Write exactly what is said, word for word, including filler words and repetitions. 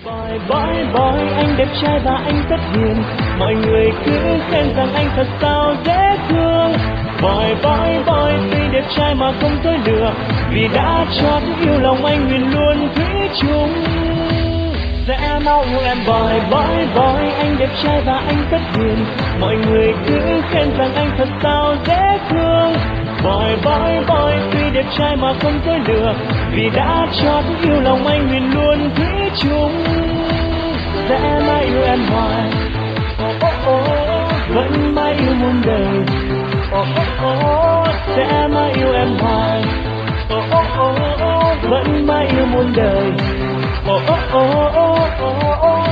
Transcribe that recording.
Boy, boy, boy, anh đẹp trai và anh rất hiền. Mọi người cứ khen rằng anh thật sao dễ thương. Boy, boy, boy, tuy đẹp trai mà không dối lừa, vì đã chót yêu lòng anh nguyện luôn thủy chung. Sẽ mau yêu em boy, boy, boy, anh đẹp trai và anh rất hiền. Mọi người cứ khen rằng anh thật sao dễ thương. Boy, boy, boy, tuy đẹp trai mà không dối lừa, vì đã chót yêu lòng anh nguyện luôn thủy chung. Sẽ mãi yêu em hoài, oh, oh, oh, vẫn mãi yêu muôn đời. Oh, oh, oh, sẽ mãi yêu em hoài, oh, oh, oh, vẫn mãi yêu muôn đời. Oh, oh, oh, oh, oh, oh.